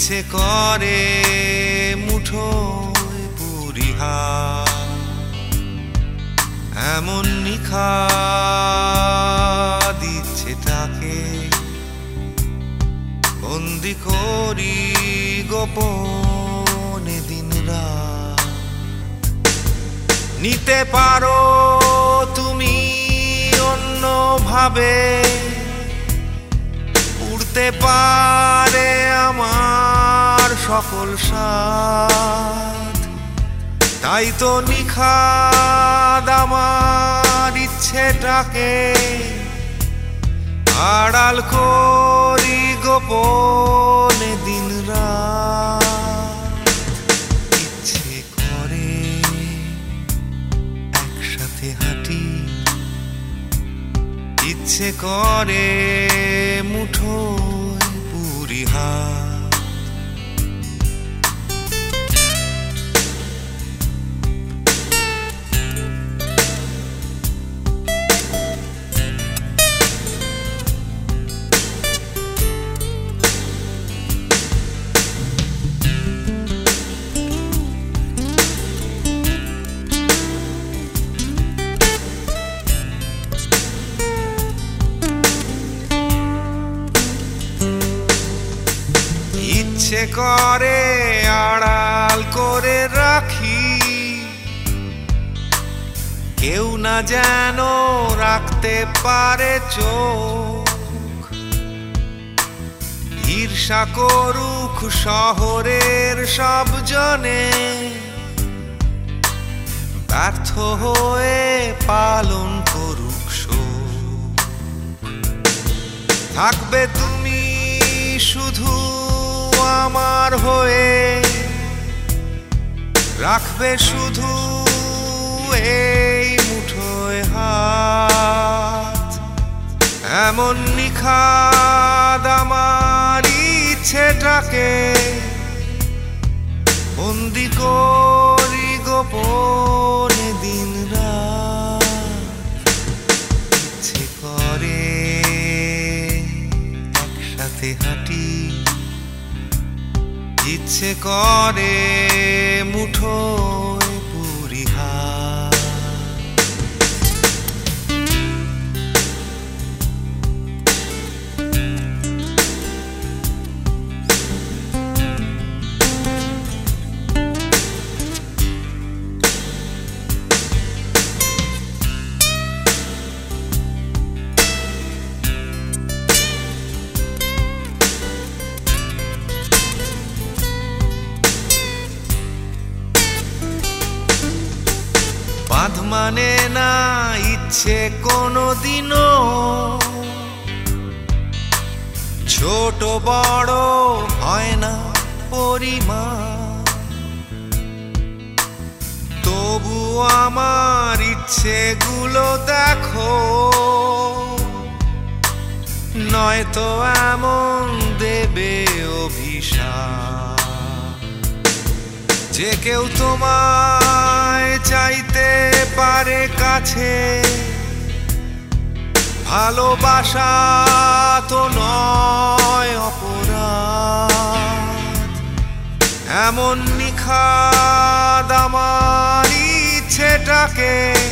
ইচ্ছে করে মুঠোয় পুরি হাত, এমন নিখাদ ইচ্ছেটাকে বন্দি করি গোপনে দিন রাত। নিতে পারো তুমি অন্যভাবে, উড়তে পারে আমার সকল সাথ, তাই তো নিখাদ আমার ইচ্ছেটাকে আড়াল করি গোপনে দিন রাত। ইচ্ছে করে একসাথে হাঁটি, ইচ্ছে করে মুঠোয় পুরি হাত। ইচ্ছে করে আড়াল করে রাখি, কেউ না যেন রাখতে পারে চোখ। ঈর্ষা করুক শহরের সব জনে, ব্যর্থ হয়ে পালন করুক শোক। থাকবে তুমি শুধু আমার হয়ে, রাখবে শুধু এই মুঠোয় হাত, এমন নিখাদ আমার ইচ্ছেটাকে বন্দি করি গোপনে দিন রাত। ইচ্ছে করে একসাথে হাঁটি, ইচ্ছে করে মুঠোয় পুরি হাত। বাঁধ মানে না ইচ্ছে কোনোদিনও, ছোট বড় হয় না পরিমাণ। তবু আমার ইচ্ছেগুলো দেখো, নয়তো এমন দেবে অভিশাপ যে কেউ তোমায় চাইতে পারে কাছে। ভালোবাসা তো নয় অপরাধ, এমন নিখাদ আমার ইচ্ছেটাকে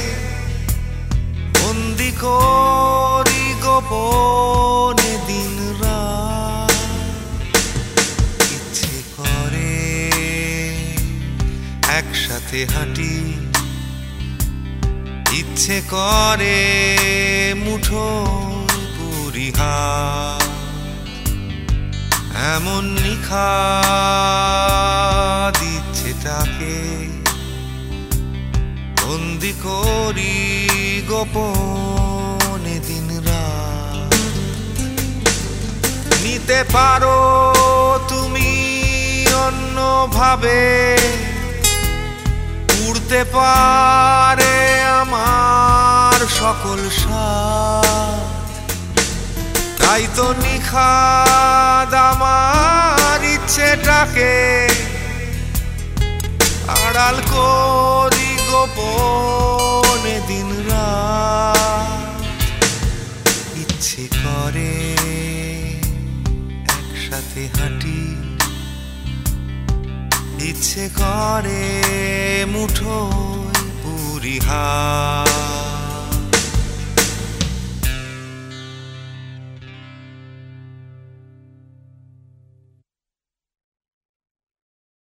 বন্দি করি গোপনে দিন রাত। ইচ্ছে করে একসাথে হাঁটি, ইচ্ছে করে মুঠোয় পুরি হাত, এমন নিখাদ ইচ্ছেটাকে বন্দি করি গোপনে দিন রাত। নিতে পারো তুমি অন্যভাবে, উড়তে পারে আমার সকল সাথ, তাই তো নিখাদ আমার ইচ্ছেটাকে আড়াল করি গোপনে দিন রাত। ইচ্ছে করে একসাথে হাঁটি, ইচ্ছে করে মুঠোয় পুরি হাত